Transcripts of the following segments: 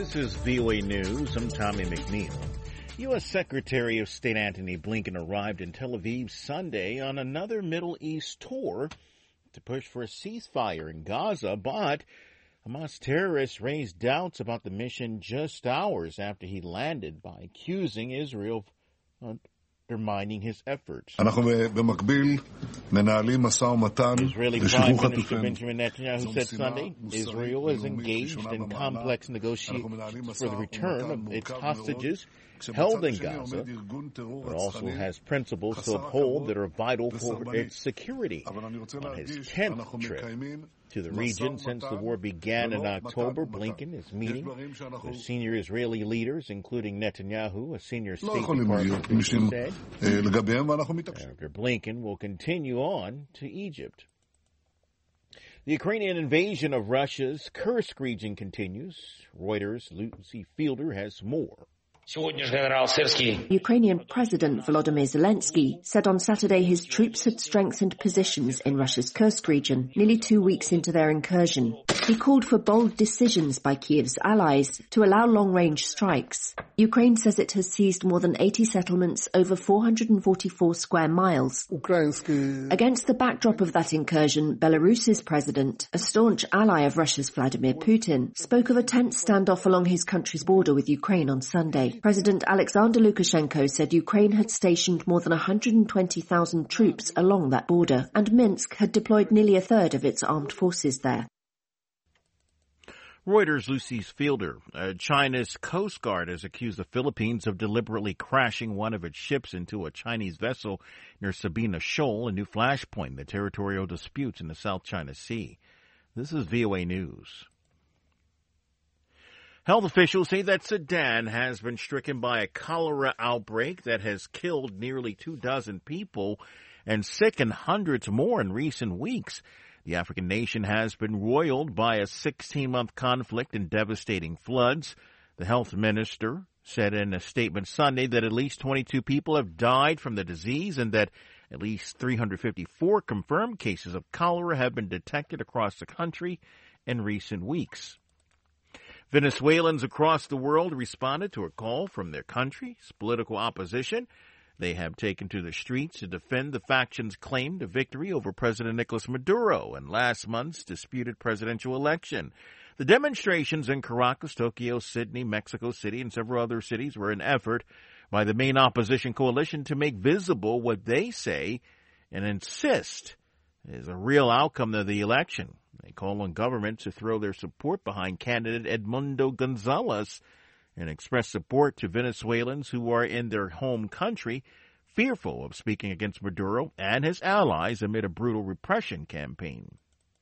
This is VOA News. I'm Tommy McNeil. U.S. Secretary of State Antony Blinken arrived in Tel Aviv Sunday on another Middle East tour to push for a ceasefire in Gaza, but Hamas terrorists raised doubts about the mission just hours after he landed by accusing Israel of undermining his efforts. Israeli Prime Minister Benjamin Netanyahu said Sunday Israel is engaged in complex negotiations for the return of its hostages held in Gaza, but also has principles to uphold that are vital for its security. On his 10th trip to the region since the war began in October, Blinken is meeting with senior Israeli leaders, including Netanyahu, a senior State Department official said. Dr. Blinken will continue on to Egypt. The Ukrainian invasion of Russia's Kursk region continues. Reuters' Lucy Fielder has more. Ukrainian President Volodymyr Zelensky said on Saturday his troops had strengthened positions in Russia's Kursk region nearly 2 weeks into their incursion. He called for bold decisions by Kiev's allies to allow long-range strikes. Ukraine says it has seized more than 80 settlements over 444 square miles. Against the backdrop of that incursion, Belarus's president, a staunch ally of Russia's Vladimir Putin, spoke of a tense standoff along his country's border with Ukraine on Sunday. President Alexander Lukashenko said Ukraine had stationed more than 120,000 troops along that border, and Minsk had deployed nearly a third of its armed forces there. Reuters' Lucy Fielder. China's Coast Guard has accused the Philippines of deliberately crashing one of its ships into a Chinese vessel near Sabina Shoal, a new flashpoint in the territorial disputes in the South China Sea. This is VOA News. Health officials say that Sudan has been stricken by a cholera outbreak that has killed nearly 24 people and sickened hundreds more in recent weeks. The African nation has been roiled by a 16-month conflict and devastating floods. The health minister said in a statement Sunday that at least 22 people have died from the disease and that at least 354 confirmed cases of cholera have been detected across the country in recent weeks. Venezuelans across the world responded to a call from their country's political opposition. They have taken to the streets to defend the faction's claim to victory over President Nicolas Maduro in last month's disputed presidential election. The demonstrations in Caracas, Tokyo, Sydney, Mexico City, and several other cities were an effort by the main opposition coalition to make visible what they say and insist is a real outcome of the election. They call on government to throw their support behind candidate Edmundo Gonzalez and express support to Venezuelans who are in their home country, fearful of speaking against Maduro and his allies amid a brutal repression campaign.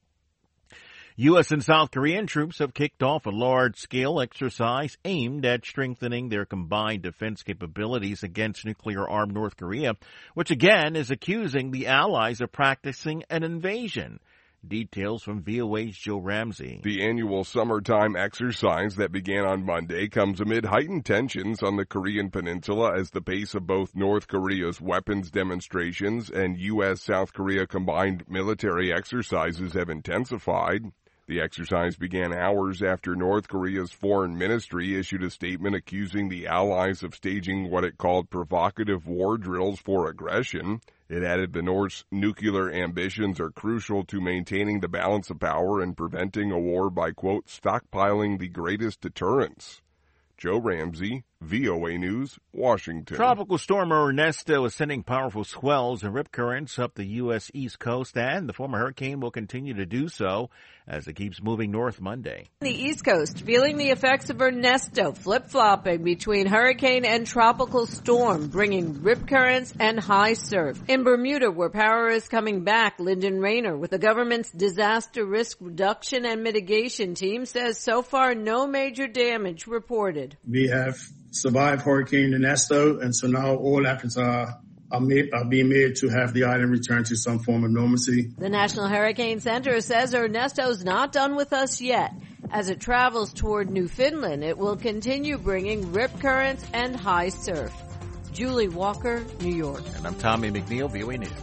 U.S. and South Korean troops have kicked off a large-scale exercise aimed at strengthening their combined defense capabilities against nuclear-armed North Korea, which again is accusing the allies of practicing an invasion. Details from VOA's Joe Ramsey. The annual summertime exercise that began on Monday comes amid heightened tensions on the Korean peninsula as the pace of both North Korea's weapons demonstrations and U.S.-South Korea combined military exercises have intensified. The exercise began hours after North Korea's foreign ministry issued a statement accusing the allies of staging what it called provocative war drills for aggression. It added the North's nuclear ambitions are crucial to maintaining the balance of power and preventing a war by, quote, stockpiling the greatest deterrents. Joe Ramsey, VOA News, Washington. Tropical storm Ernesto is sending powerful swells and rip currents up the U.S. East Coast, and the former hurricane will continue to do so as it keeps moving north Monday. The East Coast feeling the effects of Ernesto, flip-flopping between hurricane and tropical storm, bringing rip currents and high surf. In Bermuda, where power is coming back, Lyndon Rayner with the government's disaster risk reduction and mitigation team says so far no major damage reported. We have survived Hurricane Ernesto, and so now all efforts are being made to have the island return to some form of normalcy. The National Hurricane Center says Ernesto's not done with us yet. As it travels toward Newfoundland, it will continue bringing rip currents and high surf. Julie Walker, New York. And I'm Tommy McNeil, VOA News.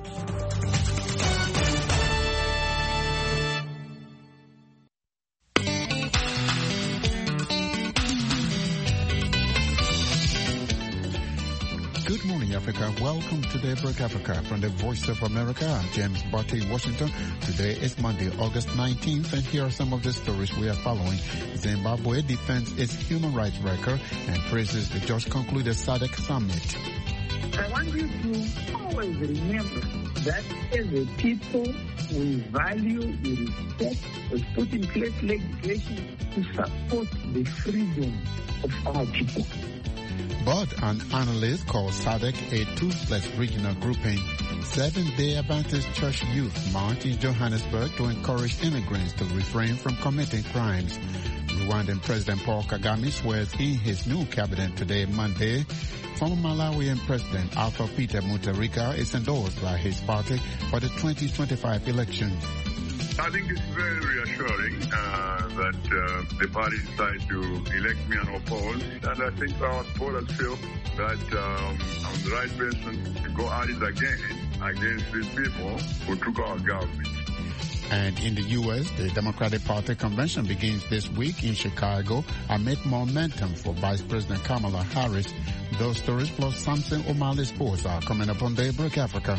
Africa. Welcome to Daybreak Africa from the Voice of America. I'm James Botte in Washington. Today is Monday, August 19th, and here are some of the stories we are following. Zimbabwe defends its human rights record and praises the just concluded SADC summit. I want you to always remember that as a people, we value, we respect, we put in place legislation to support the freedom of our people. But an analyst called SADC a toothless regional grouping. Seventh-day Adventist Church youth march in Johannesburg to encourage immigrants to refrain from committing crimes. Rwandan President Paul Kagame swears in his new cabinet today, Monday. Former Malawian President Alpha Peter Mutharika is endorsed by his party for the 2025 election. I think it's very reassuring that the party decided to elect me unopposed, and I think our supporters feel that I'm the right person to go at it again against these people who took our government. And in the U.S., the Democratic Party convention begins this week in Chicago amid momentum for Vice President Kamala Harris. Those stories plus Samson O'Malley Sports are coming up on Daybreak Africa.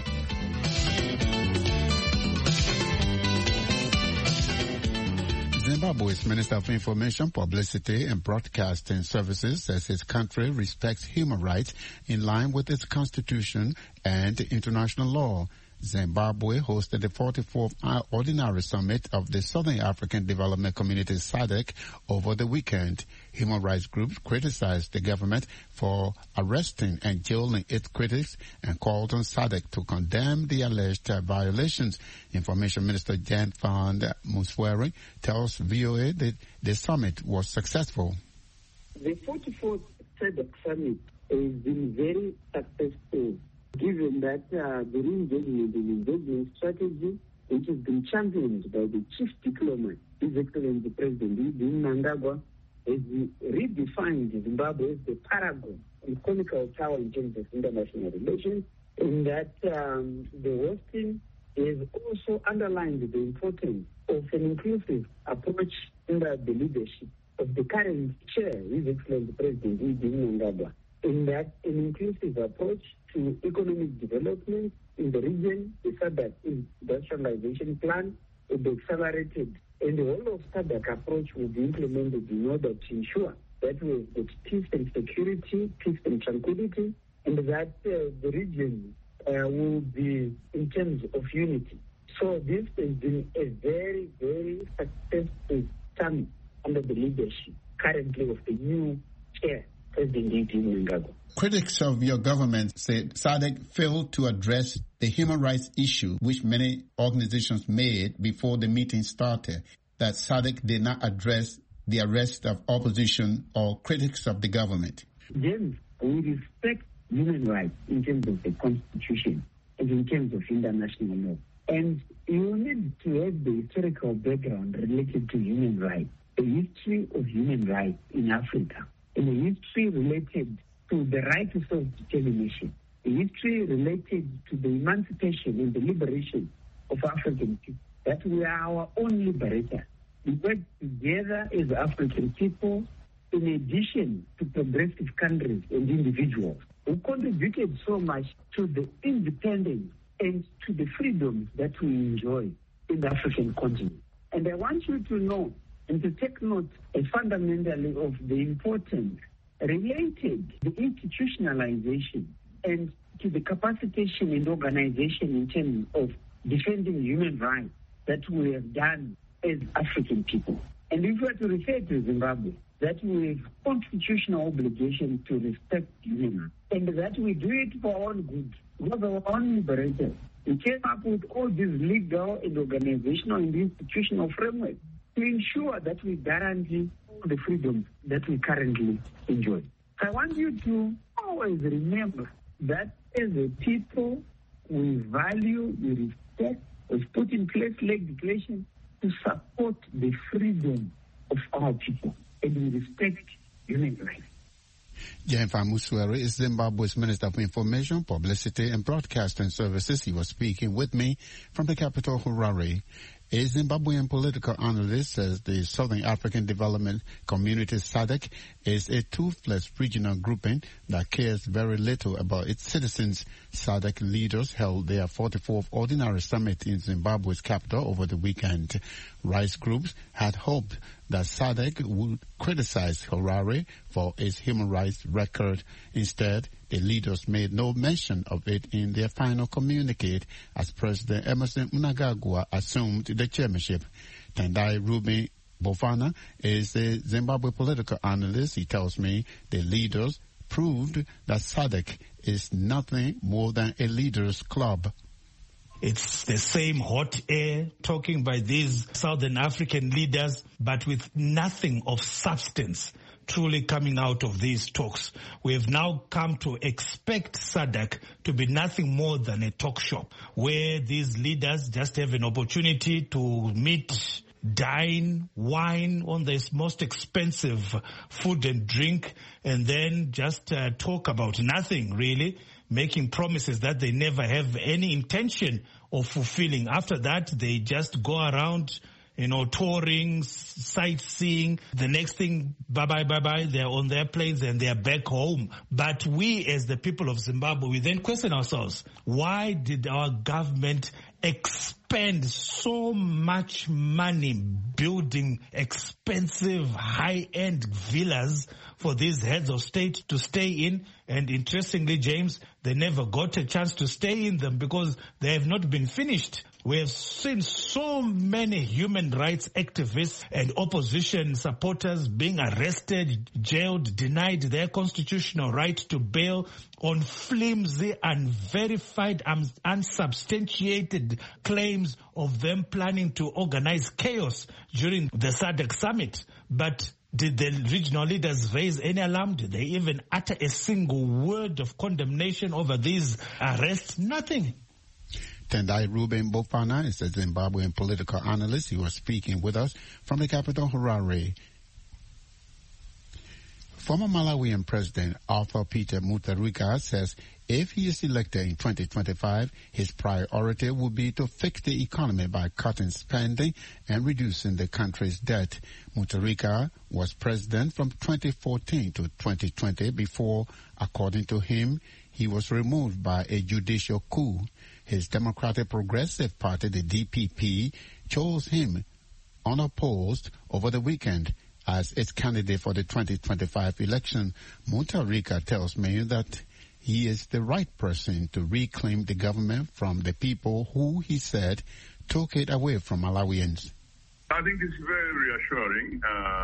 Zimbabwe's Minister of Information, Publicity and Broadcasting Services says his country respects human rights in line with its constitution and international law. Zimbabwe hosted the 44th Ordinary Summit of the Southern African Development Community SADC over the weekend. Human rights groups criticized the government for arresting and jailing its critics and called on SADC to condemn the alleged violations. Information Minister Jan van Muswere tells VOA that the summit was successful. The 44th SADC Summit has been very successful, given that the re-engagement and engagement strategy, which has been championed by the chief diplomat, His Excellency President Edwin Mnangagwa, has redefined Zimbabwe as the paragon and conical tower in terms of international relations, in that the Western has also underlined the importance of an inclusive approach under the leadership of the current chair, His Excellency President Edwin Mnangagwa, in that an inclusive approach to economic development in the region, the SADC industrialization plan will be accelerated, and the whole of SADC approach will be implemented in order to ensure that we have got peace and security, peace and tranquility, and that the region will be in terms of unity. So this has been a very, very successful summit under the leadership currently of the new chair, President Edwin Mnangagwa. Critics of your government say SADC failed to address the human rights issue, which many organizations made before the meeting started, that SADC did not address the arrest of opposition or critics of the government. James, we respect human rights in terms of the Constitution and in terms of international law. And you need to have the historical background related to human rights, the history of human rights in Africa, and the history related to the right to self-determination, the history related to the emancipation and the liberation of African people, that we are our own liberators. We work together as African people in addition to progressive countries and individuals who contributed so much to the independence and to the freedoms that we enjoy in the African continent. And I want you to know and to take note fundamentally of the importance related to the institutionalization and to the capacitation and organization in terms of defending human rights that we have done as African people. And if we are to refer to Zimbabwe, that we have constitutional obligation to respect human rights, and that we do it for our own good, not our own liberators. We came up with all these legal and organizational and institutional frameworks to ensure that we guarantee all the freedoms that we currently enjoy. I want you to always remember that as a people, we value, we respect, we put in place legislation to support the freedom of our people, and we respect human rights. Jan van Muswere is Zimbabwe's Minister of Information, Publicity and Broadcasting Services. He was speaking with me from the capital, Harare. A Zimbabwean political analyst says the Southern African Development Community SADC is a toothless regional grouping that cares very little about its citizens. SADC leaders held their 44th Ordinary Summit in Zimbabwe's capital over the weekend. Rights groups had hoped that SADC would criticize Harare for its human rights record. Instead, the leaders made no mention of it in their final communique as President Emmerson Mnangagwa assumed the chairmanship. Tendai Ruben Bofana is a Zimbabwe political analyst. He tells me the leaders proved that SADC is nothing more than a leaders' club. It's the same hot air talking by these Southern African leaders, but with nothing of substance truly coming out of these talks. We have now come to expect SADC to be nothing more than a talk shop where these leaders just have an opportunity to meet, dine, wine on this most expensive food and drink, and then just talk about nothing really, making promises that they never have any intention of fulfilling. After that, they just go around, touring, sightseeing. The next thing, bye-bye, they're on their planes and they're back home. But we, as the people of Zimbabwe, we then question ourselves, why did our government expend so much money building expensive high-end villas for these heads of state to stay in? And interestingly, James, they never got a chance to stay in them because they have not been finished. We have seen so many human rights activists and opposition supporters being arrested, jailed, denied their constitutional right to bail on flimsy, unverified, unsubstantiated claims of them planning to organize chaos during the SADC summit. But did the regional leaders raise any alarm? Did they even utter a single word of condemnation over these arrests? Nothing. Tendai Ruben Bofana is a Zimbabwean political analyst. He was speaking with us from the capital, Harare. Former Malawian President Arthur Peter Mutharika says if he is elected in 2025, his priority will be to fix the economy by cutting spending and reducing the country's debt. Mutharika was president from 2014 to 2020 before, according to him, he was removed by a judicial coup. His Democratic Progressive Party, the DPP, chose him unopposed over the weekend as its candidate for the 2025 election. Mutharika tells me that he is the right person to reclaim the government from the people who, he said, took it away from Malawians. I think it's very reassuring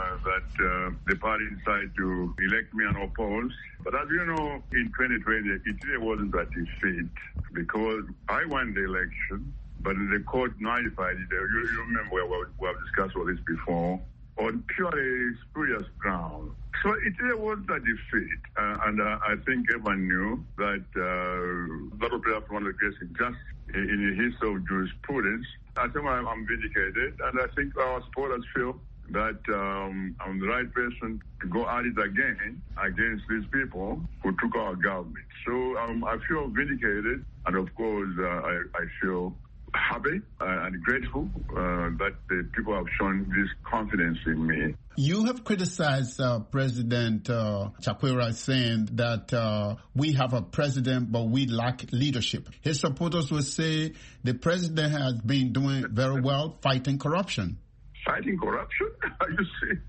that the party decided to elect me unopposed. But as you know, in 2020, it really wasn't a defeat because I won the election, but the court nullified it. You remember we have discussed all this before on purely spurious ground. So it really wasn't a defeat. And I think everyone knew that that would perhaps one of the greatest injustices in the history of jurisprudence. I think I'm vindicated, and I think our supporters feel that I'm the right person to go at it again against these people who took our government. So I feel vindicated, and of course I feel happy and grateful that the people have shown this confidence in me. You have criticized President Chakwera, saying that we have a president, but we lack leadership. His supporters will say the president has been doing very well fighting corruption. Fighting corruption? You see?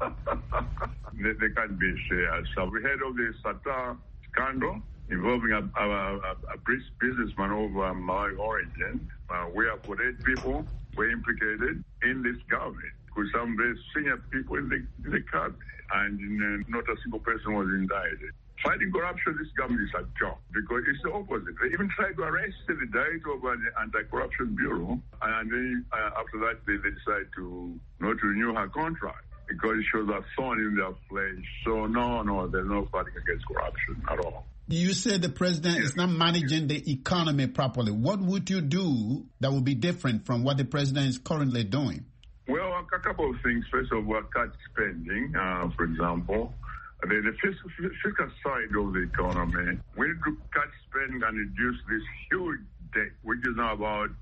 they can't be shared. So we heard of the SATA scandal involving a businessman of Malawi origin, where 48 people were implicated in this government, with some very senior people in the cabinet, and not a single person was indicted. Fighting corruption, this government is a joke, because it's the opposite. They even tried to arrest the director of the Anti-Corruption Bureau, and then after that they decide to not renew her contract, because it shows a thorn in their flesh. So no, there's no fighting against corruption at all. You said the president is not managing the economy properly. What would you do that would be different from what the president is currently doing? Well, a couple of things. First of all, cut spending, for example. The fiscal side of the economy, we need to cut spending and reduce this huge debt, which is now about,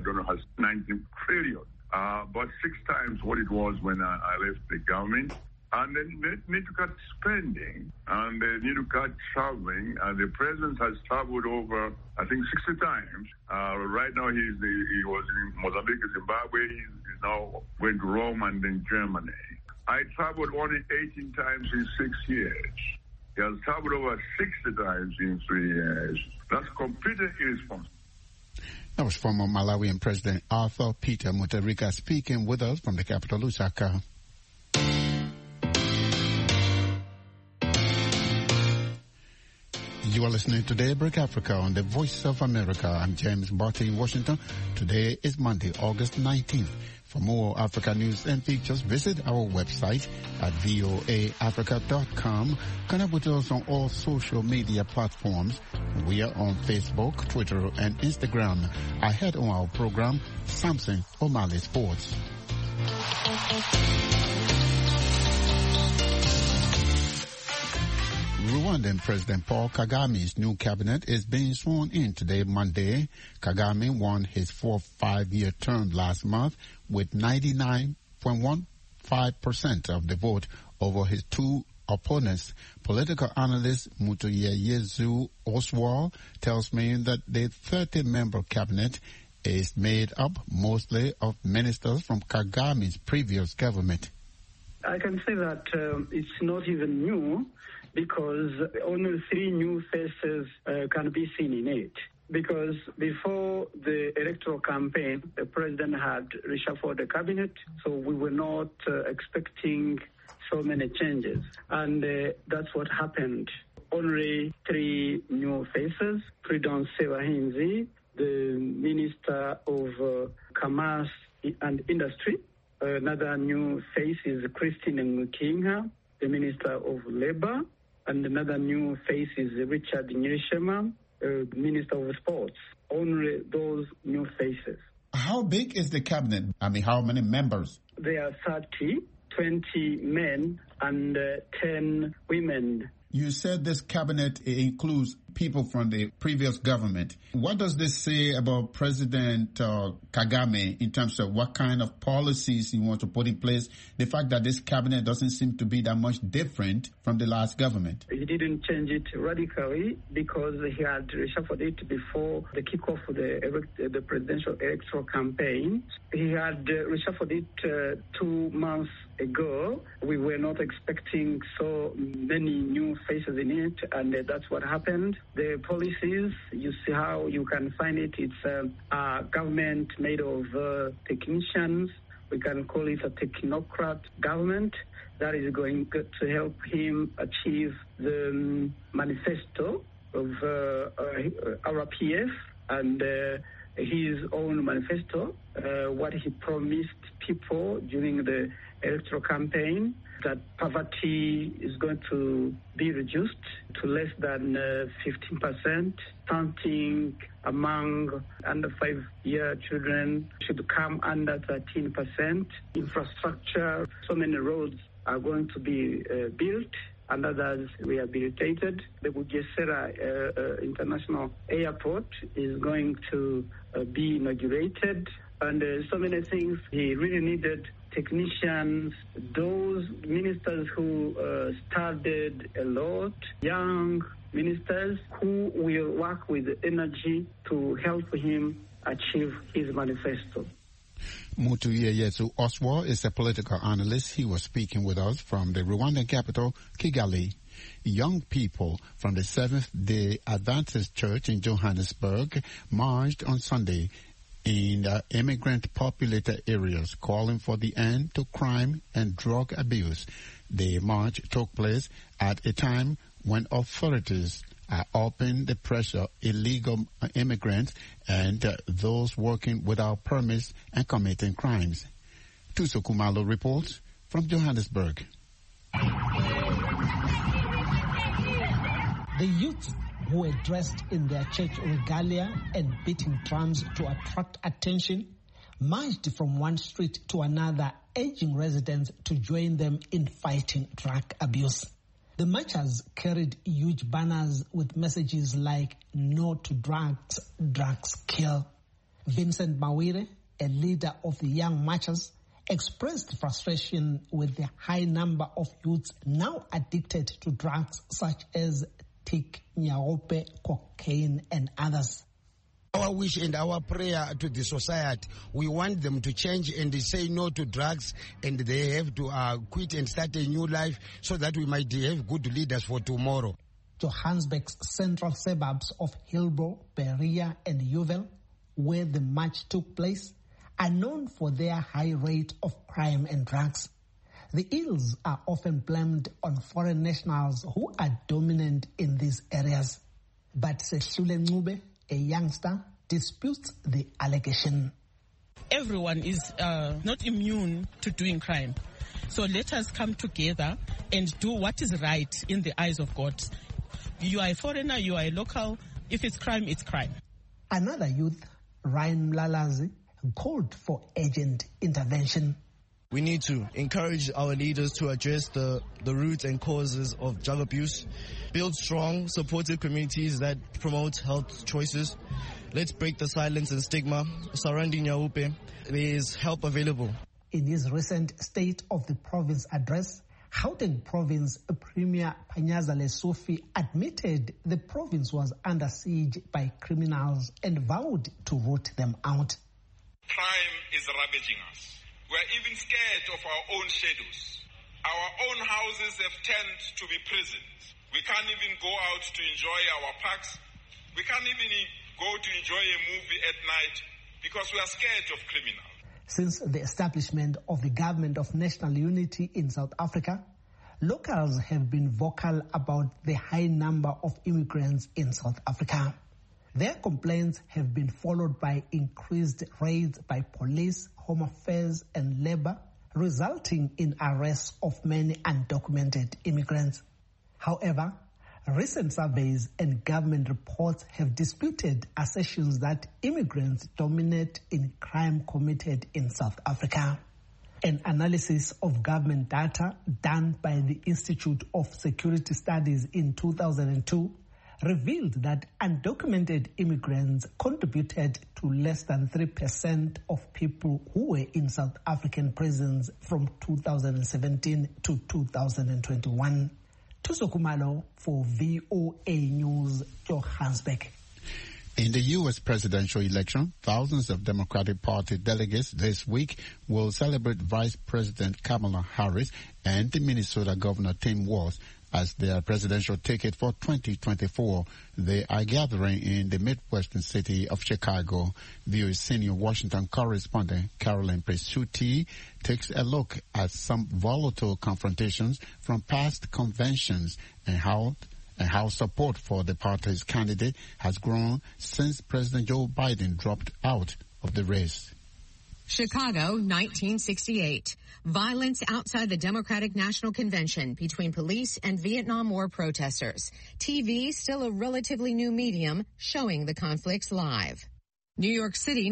19 trillion, but 6 times what it was when I left the government. And they need to cut spending, and they need to cut traveling. And the president has traveled over, I think, 60 times. Right now, he was in Mozambique, Zimbabwe. He's now going to Rome and then Germany. I traveled only 18 times in 6 years. He has traveled over 60 times in 3 years. That's completely irresponsible. That was former Malawian President Arthur Peter Mutharika speaking with us from the capital, Lusaka. You are listening to Daybreak Africa on the Voice of America. I'm James Barty in Washington. Today is Monday, August 19th. For more Africa news and features, visit our website at voaafrica.com. Connect with us on all social media platforms. We are on Facebook, Twitter, and Instagram. Ahead on our program, Samson O'Malley Sports. Rwandan President Paul Kagame's new cabinet is being sworn in today, Monday. Kagame won his fourth five-year term last month with 99.15% of the vote over his two opponents. Political analyst Mutuyeyezu Oswald tells me that the 30-member cabinet is made up mostly of ministers from Kagame's previous government. I can say that it's not even new, because only 3 new faces can be seen in it. Because before the electoral campaign, the president had reshuffled the cabinet, so we were not expecting so many changes. And that's what happened. Only 3 new faces. Freedom Sebahinzi, the Minister of Commerce and Industry. Another new face is Christine Ngukinga, the Minister of Labor. And another new face is Richard Nyirishema, Minister of Sports. Only those new faces. How big is the cabinet? I mean, how many members? There are 30, 20 men and 10 women. You said this cabinet includes people from the previous government. What does this say about President Kagame in terms of what kind of policies he wants to put in place? The fact that this cabinet doesn't seem to be that much different from the last government. He didn't change it radically because he had reshuffled it before the kickoff of the presidential electoral campaign. He had reshuffled it 2 months ago. We were not expecting so many new faces in it, and that's what happened. The policies, you see how you can find it. It's a government made of technicians. We can call it a technocrat government that is going to help him achieve the manifesto of RPF and his own manifesto, what he promised people during the electoral campaign, that poverty is going to be reduced to less than 15%. Stunting among under 5-year children should come under 13%. Infrastructure, so many roads are going to be built and others rehabilitated. The Bugesera International Airport is going to be inaugurated, and so many things. He really needed technicians, those ministers who studied a lot, young ministers who will work with energy to help him achieve his manifesto. Mutuyeyezu Oswald is a political analyst. He was speaking with us from the Rwandan capital, Kigali. Young people from the Seventh-day Adventist Church in Johannesburg marched on Sunday in immigrant-populated areas, calling for the end to crime and drug abuse. The march took place at a time when authorities are upping the pressure illegal immigrants and those working without permits and committing crimes. Tuso Kumalo reports from Johannesburg. The youth, who were dressed in their church regalia and beating drums to attract attention, marched from one street to another, urging residents to join them in fighting drug abuse. The marchers carried huge banners with messages like "No to drugs, drugs kill." Vincent Mawire, a leader of the young marchers, expressed frustration with the high number of youths now addicted to drugs such as tik, nyaope, cocaine, and others. Our wish and our prayer to the society, we want them to change and say no to drugs, and they have to quit and start a new life so that we might have good leaders for tomorrow. Johannesburg's central suburbs of Hillbrow, Berea, and Yeoville, where the march took place, are known for their high rate of crime and drugs. The ills are often blamed on foreign nationals who are dominant in these areas. But Sehlule Ncube, a youngster, disputes the allegation. Everyone is not immune to doing crime. So let us come together and do what is right in the eyes of God. You are a foreigner, you are a local. If it's crime, it's crime. Another youth, Ryan Mlalazi, called for urgent intervention. We need to encourage our leaders to address the roots and causes of drug abuse, build strong, supportive communities that promote health choices. Let's break the silence and stigma surrounding Nyaope. There is help available. In his recent State of the Province address, Gauteng Province Premier Panyaza Lesufi admitted the province was under siege by criminals and vowed to root them out. Crime is ravaging us. We're even scared of our own shadows. Our own houses have turned to be prisons. We can't even go out to enjoy our parks. We can't even go to enjoy a movie at night because we are scared of criminals. Since the establishment of the Government of National Unity in South Africa, locals have been vocal about the high number of immigrants in South Africa. Their complaints have been followed by increased raids by police, Home Affairs and Labour, resulting in arrests of many undocumented immigrants. However, recent surveys and government reports have disputed assertions that immigrants dominate in crime committed in South Africa. An analysis of government data done by the Institute of Security Studies in 2002 revealed that undocumented immigrants contributed to less than 3% of people who were in South African prisons from 2017 to 2021. Thuso Khumalo for VOA News, Johannesburg. In the U.S. presidential election, thousands of Democratic Party delegates this week will celebrate Vice President Kamala Harris and the Minnesota Governor Tim Walz as their presidential ticket for 2024. They are gathering in the Midwestern city of Chicago. VOA's senior Washington correspondent Carolyn Presutti takes a look at some volatile confrontations from past conventions and how support for the party's candidate has grown since President Joe Biden dropped out of the race. Chicago, 1968. Violence outside the Democratic National Convention between police and Vietnam War protesters. TV, still a relatively new medium, showing the conflicts live. New York City,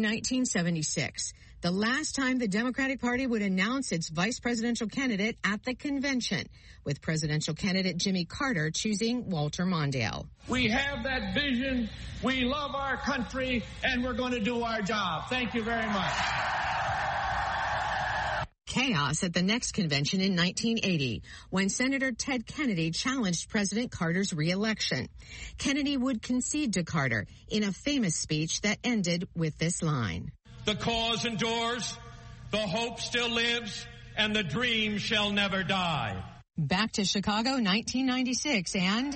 1976. The last time the Democratic Party would announce its vice presidential candidate at the convention, with presidential candidate Jimmy Carter choosing Walter Mondale. We have that vision, we love our country, and we're going to do our job. Thank you very much. Chaos at the next convention in 1980, when Senator Ted Kennedy challenged President Carter's re-election. Kennedy would concede to Carter in a famous speech that ended with this line. The cause endures, the hope still lives, and the dream shall never die. Back to Chicago, 1996, and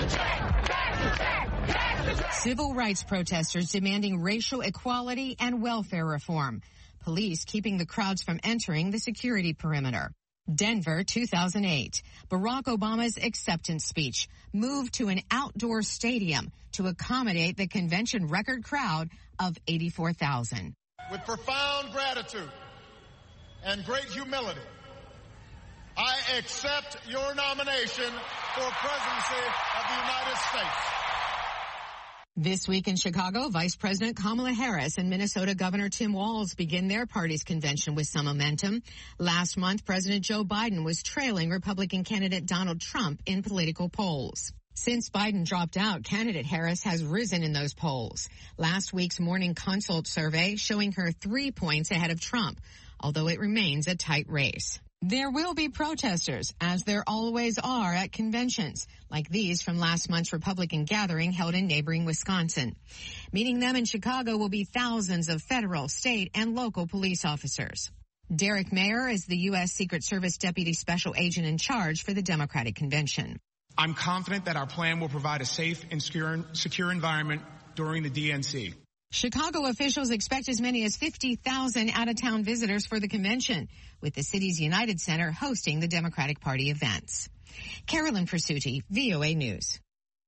civil rights protesters demanding racial equality and welfare reform. Police keeping the crowds from entering the security perimeter. Denver, 2008. Barack Obama's acceptance speech moved to an outdoor stadium to accommodate the convention record crowd of 84,000. With profound gratitude and great humility, I accept your nomination for presidency of the United States. This week in Chicago, Vice President Kamala Harris and Minnesota Governor Tim Walz begin their party's convention with some momentum. Last month, President Joe Biden was trailing Republican candidate Donald Trump in political polls. Since Biden dropped out, candidate Harris has risen in those polls. Last week's Morning Consult survey showing her 3 points ahead of Trump. although it remains a tight race. There will be protesters, as there always are at conventions, like these from last month's Republican gathering held in neighboring Wisconsin. Meeting them in Chicago will be thousands of federal, state, and local police officers. Derek Mayer is the U.S. Secret Service Deputy Special Agent in charge for the Democratic Convention. I'm confident that our plan will provide a safe and secure environment during the DNC. Chicago officials expect as many as 50,000 out-of-town visitors for the convention, with the city's United Center hosting the Democratic Party events. Carolyn Persutti, VOA News.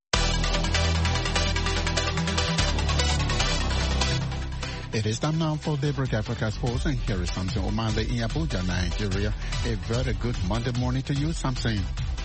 It is time now for Daybreak Africa Sports, and here is Samson Omale in Abuja, Nigeria. A very good Monday morning to you, Samson.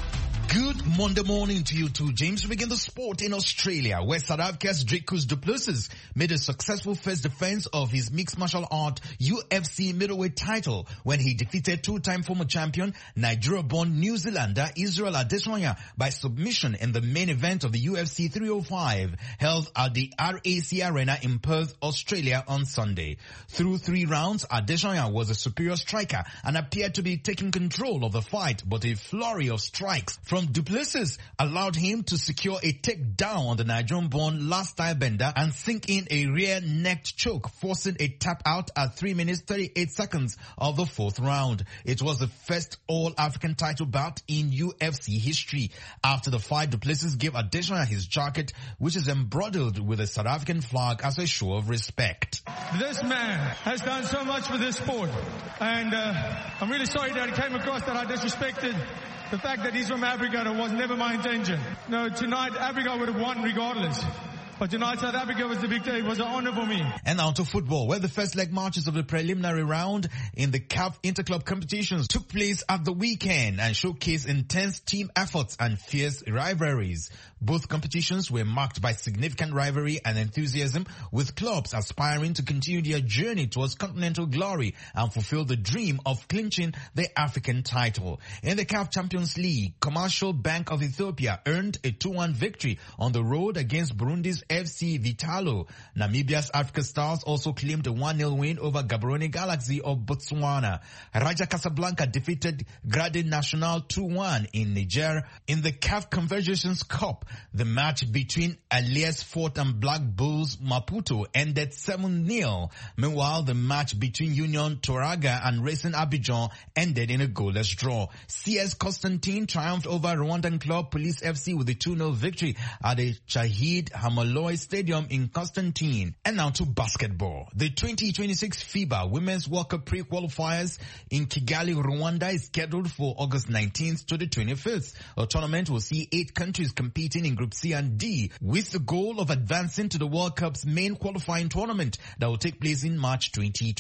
Good Monday morning to you too, James. We begin the sport in Australia, where South Africa's Dricus du Plessis made a successful first defense of his mixed martial art UFC middleweight title when he defeated two-time former champion, Nigeria-born New Zealander Israel Adesanya by submission in the main event of the UFC 305 held at the RAC Arena in Perth, Australia on Sunday. Through 3 rounds, Adesanya was a superior striker and appeared to be taking control of the fight, but a flurry of strikes from du Plessis allowed him to secure a takedown on the Nigerian-born last-style bender and sink in a rear-necked choke, forcing a tap out at 3 minutes 38 seconds of the 4th round. It was the first All-African title bout in UFC history. After the fight, du Plessis gave Adesanya his jacket, which is embroidered with a South African flag as a show of respect. This man has done so much for this sport, and I'm really sorry that it came across that I disrespected the fact that he's from Africa. That was never my intention. No, tonight Africa would have won regardless. But tonight South Africa was the victor. It was an honor for me. And now to football, where the first leg matches of the preliminary round in the CAF Interclub competitions took place at the weekend and showcased intense team efforts and fierce rivalries. Both competitions were marked by significant rivalry and enthusiasm, with clubs aspiring to continue their journey towards continental glory and fulfill the dream of clinching the African title. In the CAF Champions League, Commercial Bank of Ethiopia earned a 2-1 victory on the road against Burundi's FC Vitalo. Namibia's Africa Stars also claimed a 1-0 win over Gaborone Galaxy of Botswana. Raja Casablanca defeated Grade National 2-1 in Niger. In the CAF Convergence Cup, the match between Alias Fort and Black Bulls Maputo ended 7-0. Meanwhile, the match between Union Toraga and Racing Abidjan ended in a goalless draw. CS Constantine triumphed over Rwandan club Police FC with a 2-0 victory at the Shahid Hamaloy Stadium in Constantine. And now to basketball. The 2026 FIBA Women's World Cup pre-qualifiers in Kigali, Rwanda is scheduled for August 19th to the 25th. A tournament will see 8 countries competing in Group C and D, with the goal of advancing to the World Cup's main qualifying tournament that will take place in March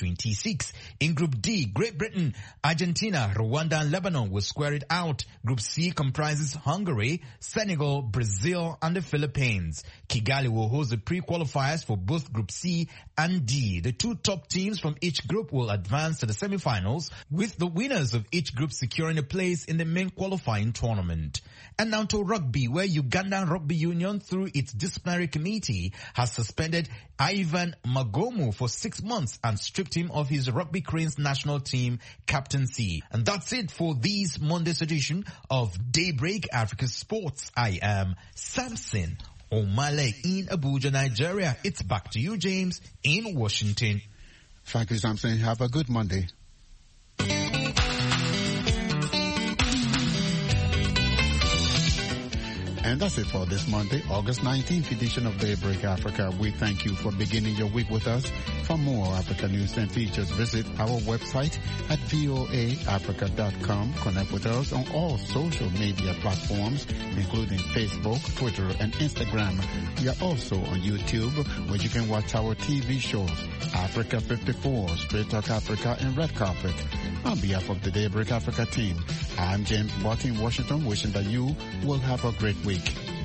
2026. In Group D, Great Britain, Argentina, Rwanda and Lebanon will square it out. Group C comprises Hungary, Senegal, Brazil and the Philippines. Kigali will host the pre-qualifiers for both Group C and D. The 2 top teams from each group will advance to the semi-finals, with the winners of each group securing a place in the main qualifying tournament. And now to rugby, where Ugandan Rugby Union, through its disciplinary committee, has suspended Ivan Magomu for 6 months and stripped him of his Rugby Cranes national team captaincy. And that's it for this Monday's edition of Daybreak Africa Sports. I am Samson Omale in Abuja, Nigeria. It's back to you, James, in Washington. Thank you, Samson. Have a good Monday. And that's it for this Monday, August 19th edition of Daybreak Africa. We thank you for beginning your week with us. For more Africa news and features, visit our website at voaafrica.com. Connect with us on all social media platforms, including Facebook, Twitter, and Instagram. We are also on YouTube, where you can watch our TV shows, Africa 54, Straight Talk Africa, and Red Carpet. On behalf of the Daybreak Africa team, I'm James Barty in Washington, wishing that you will have a great week.